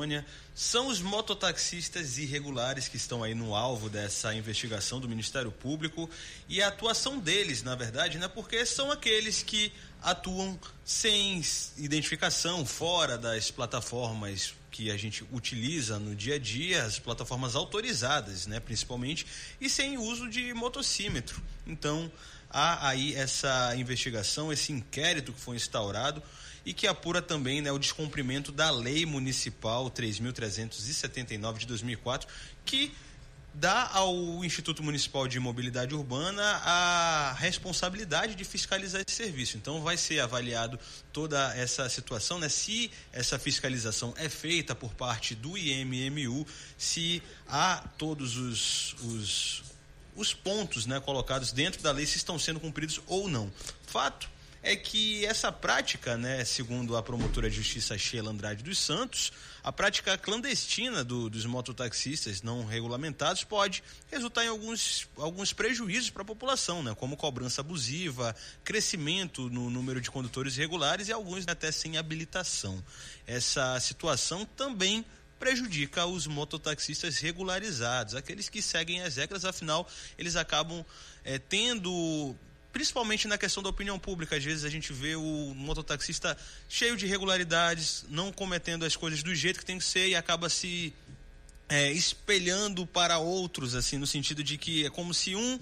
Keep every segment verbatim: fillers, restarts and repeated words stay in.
Amazônia. São os mototaxistas irregulares que estão aí no alvo dessa investigação do Ministério Público, e a atuação deles, na verdade, né, porque são aqueles que atuam sem identificação, fora das plataformas que a gente utiliza no dia a dia, as plataformas autorizadas, né, principalmente, e sem uso de motossímetro. Então, há aí essa investigação, esse inquérito que foi instaurado e que apura também, né, o descumprimento da Lei Municipal três mil trezentos e setenta e nove de dois mil e quatro, que dá ao Instituto Municipal de Mobilidade Urbana a responsabilidade de fiscalizar esse serviço. Então vai ser avaliado toda essa situação, né? Se essa fiscalização é feita por parte do I M M U, se há todos os, os, os pontos, né, colocados dentro da lei, se estão sendo cumpridos ou não. Fato é que essa prática, né, segundo a promotora de justiça Sheila Andrade dos Santos, a prática clandestina do, dos mototaxistas não regulamentados pode resultar em alguns, alguns prejuízos para a população, né, como cobrança abusiva, crescimento no número de condutores irregulares e alguns até sem habilitação. Essa situação também prejudica os mototaxistas regularizados, aqueles que seguem as regras, afinal eles acabam é, tendo... Principalmente na questão da opinião pública, às vezes a gente vê o mototaxista cheio de irregularidades, não cometendo as coisas do jeito que tem que ser e acaba se é, espelhando para outros, assim, no sentido de que é como se um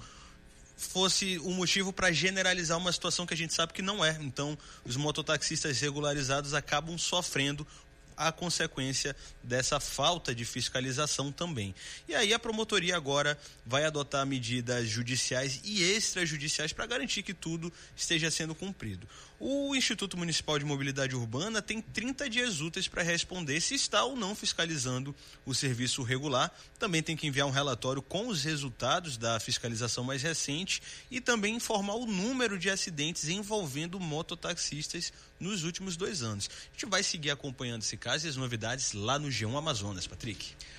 fosse o um motivo para generalizar uma situação que a gente sabe que não é. Então, os mototaxistas regularizados acabam sofrendo a consequência dessa falta de fiscalização também. E aí a promotoria agora vai adotar medidas judiciais e extrajudiciais para garantir que tudo esteja sendo cumprido. O Instituto Municipal de Mobilidade Urbana tem trinta dias úteis para responder se está ou não fiscalizando o serviço regular. Também tem que enviar um relatório com os resultados da fiscalização mais recente e também informar o número de acidentes envolvendo mototaxistas nos últimos dois anos. A gente vai seguir acompanhando esse caso e as novidades lá no G um Amazonas, Patrick.